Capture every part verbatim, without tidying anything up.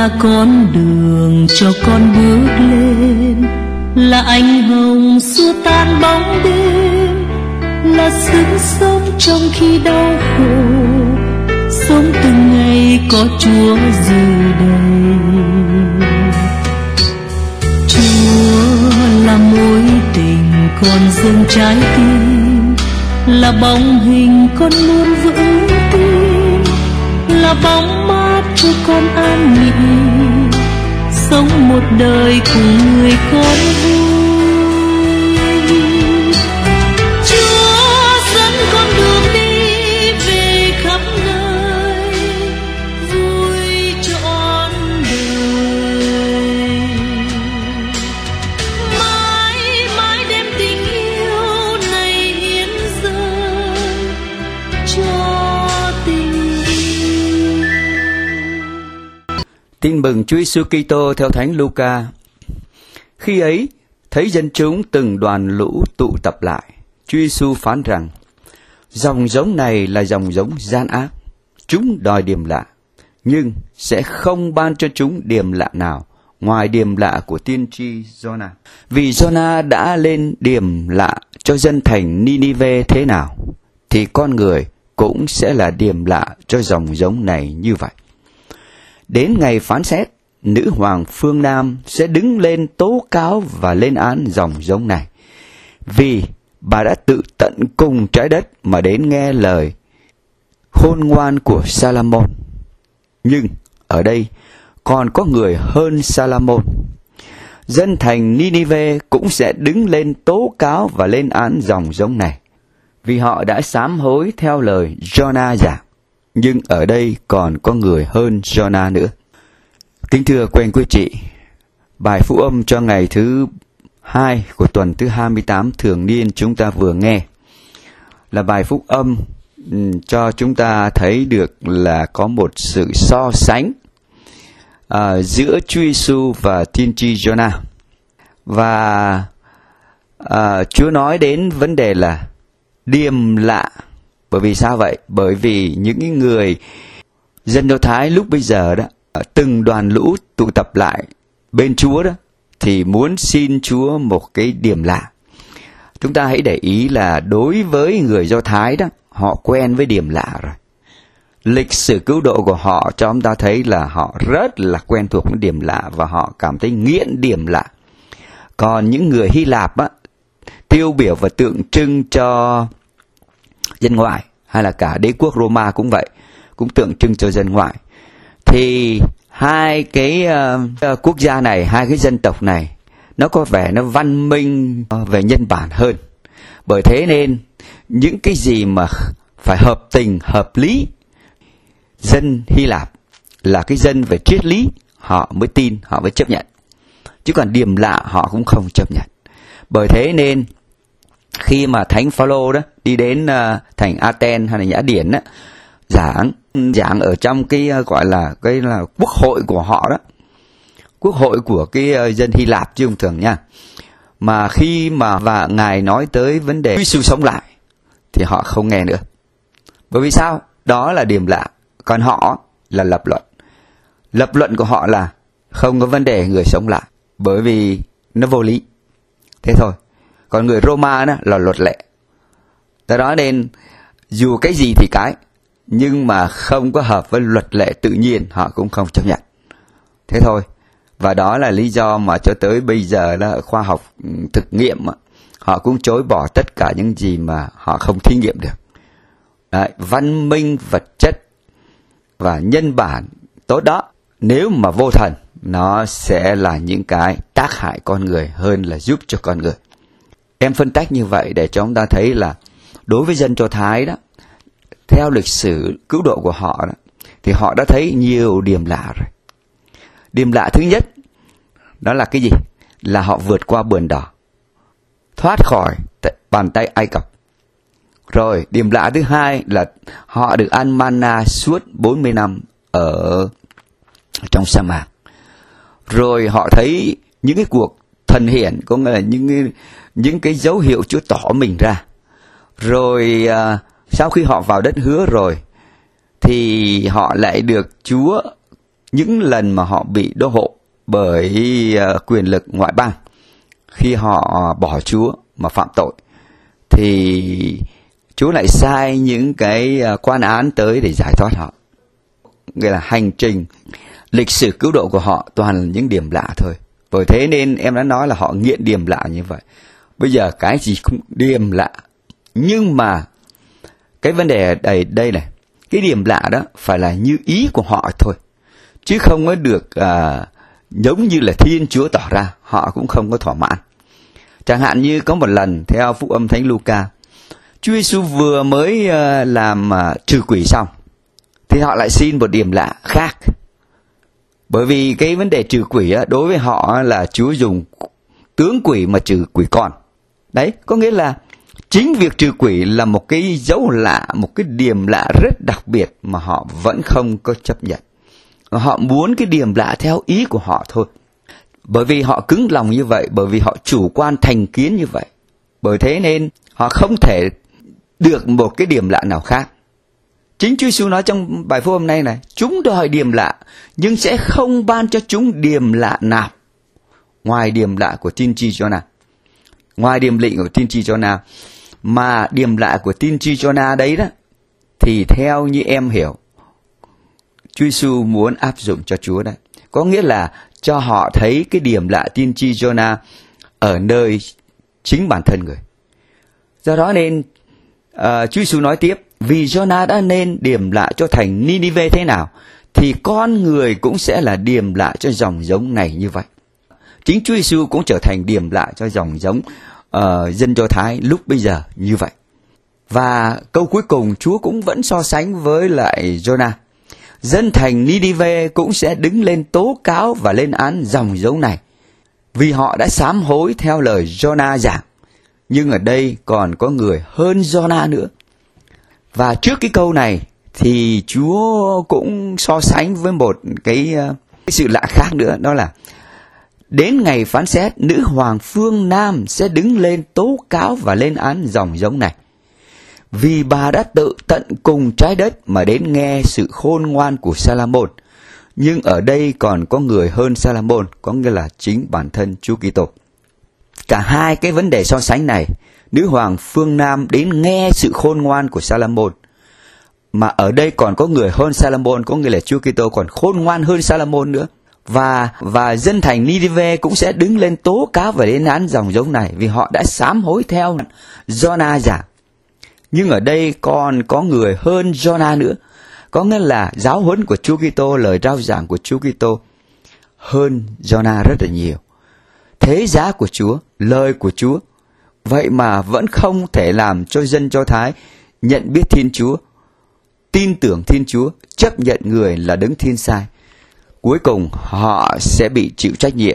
là con đường cho con bước lên, là ánh hồng xua tan bóng đêm, là sức sống trong khi đau khổ, sống từng ngày có Chúa dự đầy. Chúa là mối tình con dâng trái tim, là bóng hình con luôn vững tin, là bóng mát cho con an nghỉ, sống một đời cùng người con vui. Chúa dẫn con đường đi về khắp nơi, vui trọn đời. Mãi mãi đem tình yêu này hiến dâng cho tình yêu. Tin mừng Chúa Giêsu Kitô theo Thánh Luca. Khi ấy, thấy dân chúng từng đoàn lũ tụ tập lại, Chúa Giêsu phán rằng: dòng giống này là dòng giống gian ác, chúng đòi điềm lạ, nhưng sẽ không ban cho chúng điềm lạ nào ngoài điềm lạ của tiên tri Giô-na. Vì Giô-na đã lên điềm lạ cho dân thành Ni-ni-vê thế nào, thì con người cũng sẽ là điềm lạ cho dòng giống này như vậy. Đến ngày phán xét, nữ hoàng phương Nam sẽ đứng lên tố cáo và lên án dòng giống này, vì bà đã tự tận cùng trái đất mà đến nghe lời khôn ngoan của Sa-la-môn. Nhưng ở đây còn có người hơn Sa-la-môn. Dân thành Ni-ni-vê cũng sẽ đứng lên tố cáo và lên án dòng giống này, vì họ đã sám hối theo lời Giô-na giảng. Nhưng ở đây còn có người hơn Giô-na nữa. Kính thưa quý anh quý chị, bài phúc âm cho ngày thứ hai của tuần thứ hai mươi tám thường niên chúng ta vừa nghe là bài phúc âm cho chúng ta thấy được là có một sự so sánh uh, giữa Chúa Giêsu và tiên tri Giô-na. Và uh, Chúa nói đến vấn đề là điềm lạ. Bởi vì sao vậy? Bởi vì những người dân Do Thái lúc bây giờ đó, từng đoàn lũ tụ tập lại bên Chúa đó, thì muốn xin Chúa một cái điềm lạ. Chúng ta hãy để ý là đối với người Do Thái đó, họ quen với điềm lạ rồi. Lịch sử cứu độ của họ cho chúng ta thấy là họ rất là quen thuộc với điềm lạ và họ cảm thấy nghiện điềm lạ. Còn những người Hy Lạp á, tiêu biểu và tượng trưng cho dân ngoại, hay là cả đế quốc Roma cũng vậy, cũng tượng trưng cho dân ngoại. Thì hai cái uh, quốc gia này, hai cái dân tộc này, nó có vẻ nó văn minh về nhân bản hơn. Bởi thế nên những cái gì mà phải hợp tình, hợp lý, dân Hy Lạp là cái dân về triết lý, họ mới tin, họ mới chấp nhận. Chứ còn điềm lạ họ cũng không chấp nhận. Bởi thế nên khi mà Thánh Phaolô đó đi đến uh, thành Athens hay là Nhã Điển đó, giảng giảng ở trong cái uh, gọi là cái là quốc hội của họ đó, quốc hội của cái uh, dân Hy Lạp chứ không thường nha. Mà khi mà và ngài nói tới vấn đề Chúa Giêsu sống lại thì họ không nghe nữa. Bởi vì sao? Đó là điềm lạ, còn họ là lập luận. Lập luận của họ là không có vấn đề người sống lại, bởi vì nó vô lý. Thế thôi. Còn người Roma đó là luật lệ. Do đó nên dù cái gì thì cái, nhưng mà không có hợp với luật lệ tự nhiên họ cũng không chấp nhận. Thế thôi. Và đó là lý do mà cho tới bây giờ là khoa học thực nghiệm họ cũng chối bỏ tất cả những gì mà họ không thí nghiệm được. Đấy, văn minh vật chất và nhân bản tốt đó, nếu mà vô thần, nó sẽ là những cái tác hại con người hơn là giúp cho con người. Em phân tách như vậy để cho chúng ta thấy là đối với dân Do Thái đó, theo lịch sử cứu độ của họ đó, thì họ đã thấy nhiều điềm lạ rồi. Điềm lạ thứ nhất, đó là cái gì? Là họ vượt qua Biển Đỏ, thoát khỏi bàn tay Ai Cập. Rồi, điềm lạ thứ hai là họ được ăn manna suốt bốn mươi năm ở trong sa mạc. Rồi họ thấy những cái cuộc thần hiển, có nghĩa là những cái, những cái dấu hiệu Chúa tỏ mình ra. Rồi à, sau khi họ vào đất hứa rồi, thì họ lại được Chúa những lần mà họ bị đô hộ bởi uh, quyền lực ngoại bang, khi họ bỏ Chúa mà phạm tội, thì Chúa lại sai những cái uh, quan án tới để giải thoát họ. Nghĩa là hành trình lịch sử cứu độ của họ toàn là những điểm lạ thôi. Bởi thế nên em đã nói là họ nghiện điểm lạ như vậy. Bây giờ cái gì cũng điểm lạ. Nhưng mà cái vấn đề ở đây, đây này, cái điểm lạ đó phải là như ý của họ thôi, chứ không có được à, giống như là Thiên Chúa tỏ ra, họ cũng không có thỏa mãn. Chẳng hạn như có một lần theo Phúc âm Thánh Luca, Chúa Giêsu vừa mới uh, làm uh, trừ quỷ xong, thì họ lại xin một điểm lạ khác. Bởi vì cái vấn đề trừ quỷ á, đối với họ là Chúa dùng tướng quỷ mà trừ quỷ con. Đấy, có nghĩa là chính việc trừ quỷ là một cái dấu lạ, một cái điểm lạ rất đặc biệt mà họ vẫn không có chấp nhận. Họ muốn cái điểm lạ theo ý của họ thôi. Bởi vì họ cứng lòng như vậy, bởi vì họ chủ quan thành kiến như vậy. Bởi thế nên họ không thể được một cái điểm lạ nào khác. Chính Chúa Giêsu nói trong bài phúc hôm nay này, chúng đòi điểm lạ, nhưng sẽ không ban cho chúng điểm lạ nào ngoài điểm lạ của tiên tri Giô-na. Ngoài điểm lệnh của tiên tri Giô-na. Mà điểm lạ của tiên tri Giô-na đấy đó, thì theo như em hiểu, Chúa Giêsu muốn áp dụng cho Chúa đấy. Có nghĩa là cho họ thấy cái điểm lạ tiên tri Giô-na ở nơi chính bản thân người. Do đó nên uh, Chúa Giêsu nói tiếp, vì Giô-na đã nên điểm lạ cho thành Ni-ni-vê thế nào, thì con người cũng sẽ là điểm lạ cho dòng giống này như vậy. Chính Chúa Giêsu cũng trở thành điểm lạ cho dòng giống uh, dân Do Thái lúc bây giờ như vậy. Và câu cuối cùng Chúa cũng vẫn so sánh với lại Giô-na. Dân thành Ni-ni-vê cũng sẽ đứng lên tố cáo và lên án dòng giống này, vì họ đã sám hối theo lời Giô-na giảng. Nhưng ở đây còn có người hơn Giô-na nữa. Và trước cái câu này thì Chúa cũng so sánh với một cái, cái sự lạ khác nữa, đó là đến ngày phán xét, nữ hoàng phương Nam sẽ đứng lên tố cáo và lên án dòng giống này, vì bà đã tự tận cùng trái đất mà đến nghe sự khôn ngoan của Sa-la-môn. Nhưng ở đây còn có người hơn Sa-la-môn, có nghĩa là chính bản thân Chúa Kitô. Cả hai cái vấn đề so sánh này, nữ hoàng phương Nam đến nghe sự khôn ngoan của Sa-la-môn, mà ở đây còn có người hơn Sa-la-môn, có nghĩa là Chúa Kitô còn khôn ngoan hơn Sa-la-môn nữa. Và và dân thành Ni-ni-vê cũng sẽ đứng lên tố cáo và lên án dòng giống này, vì họ đã sám hối theo Giô-na giảng. Nhưng ở đây còn có người hơn Giô-na nữa, có nghĩa là giáo huấn của Chúa Kitô, lời rao giảng của Chúa Kitô hơn Giô-na rất là nhiều. Thế giá của Chúa, lời của Chúa, vậy mà vẫn không thể làm cho dân Do Thái nhận biết Thiên Chúa, tin tưởng Thiên Chúa, chấp nhận người là đấng thiên sai. Cuối cùng họ sẽ bị chịu trách nhiệm.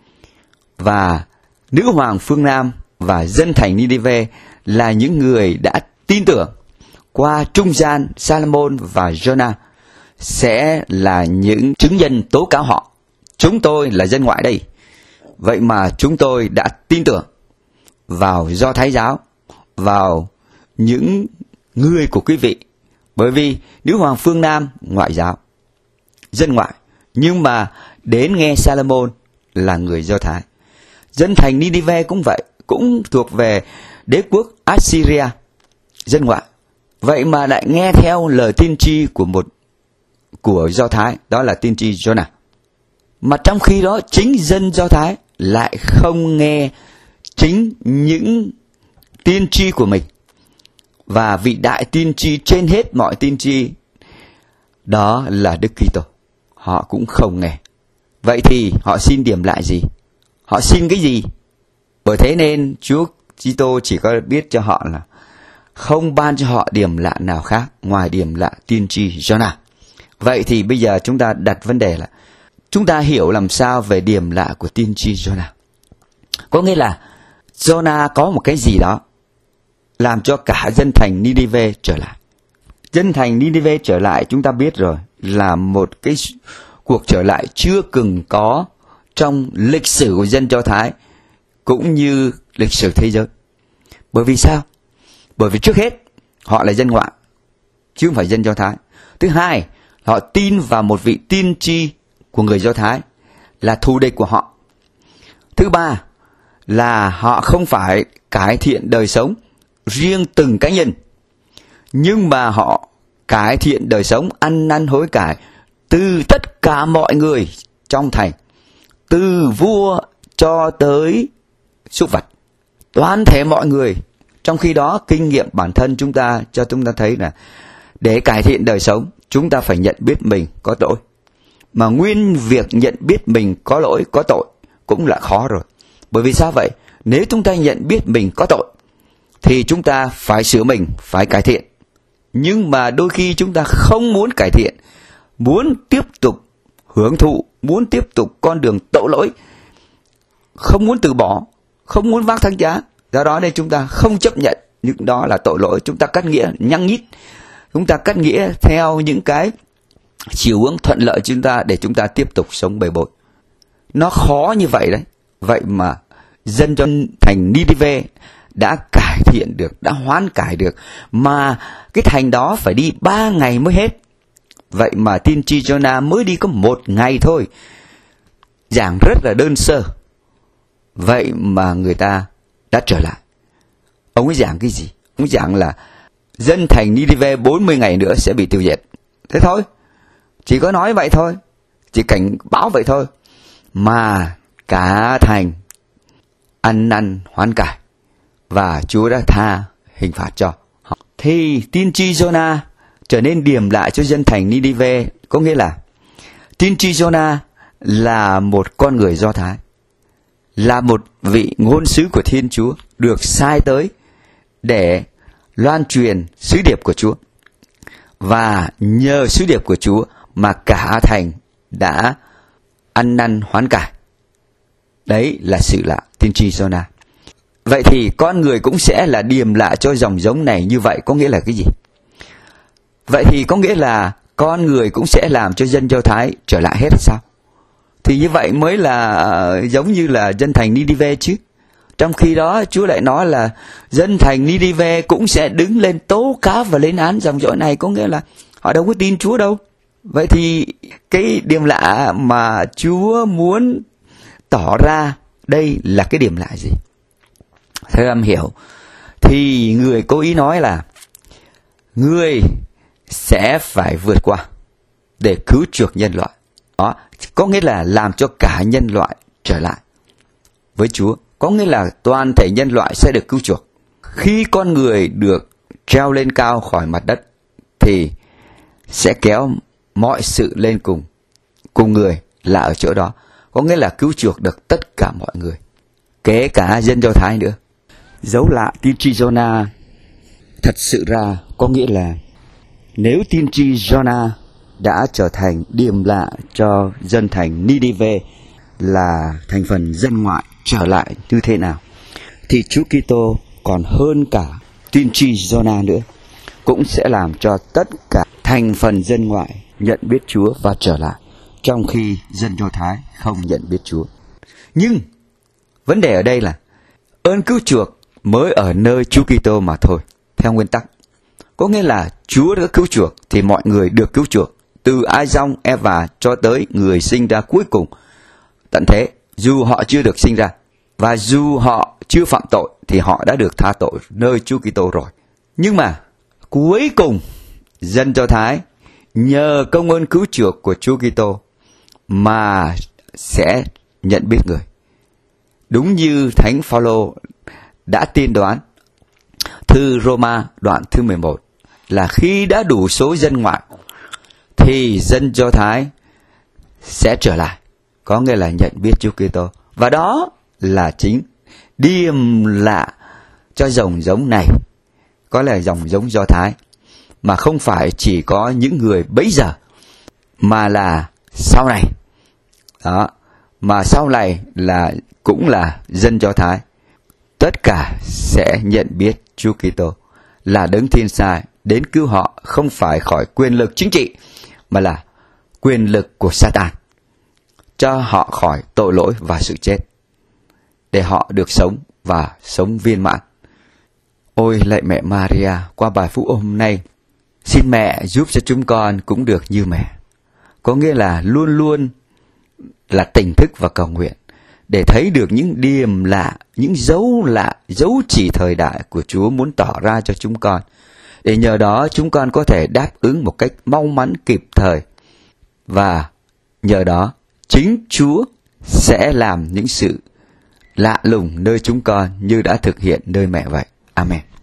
Và nữ hoàng phương Nam và dân thành Ni-ni-vê là những người đã tin tưởng qua trung gian Sa-la-môn và Giô-na sẽ là những chứng nhân tố cáo họ. Chúng tôi là dân ngoại đây, vậy mà chúng tôi đã tin tưởng vào Do Thái giáo, vào những người của quý vị. Bởi vì nữ hoàng phương Nam ngoại giáo, dân ngoại, nhưng mà đến nghe Sa-la-môn là người Do Thái. Dân thành Ni-ni-vê cũng vậy, cũng thuộc về đế quốc Assyria, dân ngoại. Vậy mà lại nghe theo lời tiên tri của một của Do Thái, đó là tiên tri Giô-na. Mà trong khi đó chính dân Do Thái lại không nghe chính những tiên tri của mình. Và vị đại tiên tri trên hết mọi tiên tri, đó là Đức Kitô, họ cũng không nghe. Vậy thì họ xin điểm lại gì? Họ xin cái gì? Bởi thế nên Chúa Kitô chỉ có biết cho họ là không ban cho họ điểm lạ nào khác ngoài điểm lạ tiên tri Giô-na. Vậy thì bây giờ chúng ta đặt vấn đề là chúng ta hiểu làm sao về điểm lạ của tiên tri Giô-na. Có nghĩa là Giô-na có một cái gì đó làm cho cả dân thành Ni-ni-vê trở lại. Dân thành Ni-ni-vê trở lại chúng ta biết rồi, là một cái cuộc trở lại chưa từng có trong lịch sử của dân Do Thái cũng như lịch sử thế giới. Bởi vì sao? Bởi vì trước hết họ là dân ngoại chứ không phải dân Do Thái. Thứ hai, họ tin vào một vị tiên tri của người Do Thái, là thù địch của họ. Thứ ba là họ không phải cải thiện đời sống riêng từng cá nhân, nhưng mà họ cải thiện đời sống ăn năn hối cải từ tất cả mọi người trong thành, từ vua cho tới súc vật, toàn thể mọi người. Trong khi đó kinh nghiệm bản thân chúng ta cho chúng ta thấy là để cải thiện đời sống, chúng ta phải nhận biết mình có tội. Mà nguyên việc nhận biết mình có lỗi, có tội cũng là khó rồi. Bởi vì sao vậy? Nếu chúng ta nhận biết mình có tội thì chúng ta phải sửa mình, phải cải thiện. Nhưng mà đôi khi chúng ta không muốn cải thiện, muốn tiếp tục hưởng thụ, muốn tiếp tục con đường tội lỗi, không muốn từ bỏ, không muốn vác thăng giá. Do đó nên chúng ta không chấp nhận những đó là tội lỗi. Chúng ta cắt nghĩa nhăng nhít, chúng ta cắt nghĩa theo những cái chiều hướng thuận lợi chúng ta để chúng ta tiếp tục sống bề bộn. Nó khó như vậy đấy. Vậy mà dân cho thành Ni-ni-vê đã cải thiện được, đã hoán cải được, mà cái thành đó phải đi ba ngày mới hết. Vậy mà tiên tri Jonah mới đi có một ngày thôi, giảng rất là đơn sơ. Vậy mà người ta đã trở lại. Ông ấy giảng cái gì? Ông ấy giảng là dân thành Ni-ni-vê bốn mươi ngày nữa sẽ bị tiêu diệt. Thế thôi, chỉ có nói vậy thôi, chỉ cảnh báo vậy thôi, mà cả thành ăn năn hoán cải và Chúa đã tha hình phạt cho họ. Thì tiên tri Jonah trở nên điềm lại cho dân thành Ni-ni-vê, có nghĩa là tiên tri Jonah là một con người Do Thái, là một vị ngôn sứ của Thiên Chúa, được sai tới để loan truyền sứ điệp của Chúa. Và nhờ sứ điệp của Chúa mà cả thành đã ăn năn hoán cải. Đấy là sự lạ tiên tri Jonah. Vậy thì con người cũng sẽ là điềm lạ cho dòng giống này như vậy, có nghĩa là cái gì? Vậy thì có nghĩa là con người cũng sẽ làm cho dân Do Thái trở lại hết hay sao? Thì như vậy mới là giống như là dân thành Ni-ni-vê chứ. Trong khi đó Chúa lại nói là dân thành Ni-ni-vê cũng sẽ đứng lên tố cáo và lên án dòng dõi này, có nghĩa là họ đâu có tin Chúa đâu. Vậy thì cái điểm lạ mà Chúa muốn tỏ ra đây là cái điểm lạ gì? Theo em hiểu thì người cố ý nói là người sẽ phải vượt qua để cứu chuộc nhân loại. Đó, có nghĩa là làm cho cả nhân loại trở lại với Chúa. Có nghĩa là toàn thể nhân loại sẽ được cứu chuộc. Khi con người được treo lên cao khỏi mặt đất thì sẽ kéo mọi sự lên cùng cùng người là ở chỗ đó. Có nghĩa là cứu chuộc được tất cả mọi người, kể cả dân Do Thái nữa. Dấu lạ tiên tri Jonah thật sự ra có nghĩa là nếu tiên tri Jonah đã trở thành điềm lạ cho dân thành Ni-ni-vê là thành phần dân ngoại trở lại như thế nào, thì Chúa Kitô còn hơn cả tiên tri Jonah nữa, cũng sẽ làm cho tất cả thành phần dân ngoại nhận biết Chúa và trở lại, trong khi dân Do Thái không nhận biết Chúa. Nhưng vấn đề ở đây là ơn cứu chuộc mới ở nơi Chúa Kitô mà thôi, theo nguyên tắc. Có nghĩa là Chúa đã cứu chuộc thì mọi người được cứu chuộc, từ Ai-dong, Eva cho tới người sinh ra cuối cùng tận thế, dù họ chưa được sinh ra và dù họ chưa phạm tội thì họ đã được tha tội nơi Chúa Kitô rồi. Nhưng mà cuối cùng dân Do Thái nhờ công ơn cứu chuộc của Chúa Kitô mà sẽ nhận biết người. Đúng như Thánh Phaolô đã tiên đoán thư Roma đoạn thứ mười một là khi đã đủ số dân ngoại thì dân Do Thái sẽ trở lại, có nghĩa là nhận biết Chúa Kitô. Và đó là chính điềm lạ cho dòng giống này, có là dòng giống Do Thái, mà không phải chỉ có những người bấy giờ, mà là sau này. Đó, mà sau này là cũng là dân Do Thái. Tất cả sẽ nhận biết Chúa Kitô là đấng thiên sai đến cứu họ, không phải khỏi quyền lực chính trị mà là quyền lực của Satan, cho họ khỏi tội lỗi và sự chết, để họ được sống và sống viên mãn. Ôi lạy mẹ Maria, qua bài phúc hôm nay, xin mẹ giúp cho chúng con cũng được như mẹ. Có nghĩa là luôn luôn là tỉnh thức và cầu nguyện, để thấy được những điềm lạ, những dấu lạ, dấu chỉ thời đại của Chúa muốn tỏ ra cho chúng con. Để nhờ đó chúng con có thể đáp ứng một cách mau mắn kịp thời. Và nhờ đó chính Chúa sẽ làm những sự lạ lùng nơi chúng con như đã thực hiện nơi mẹ vậy. Amen.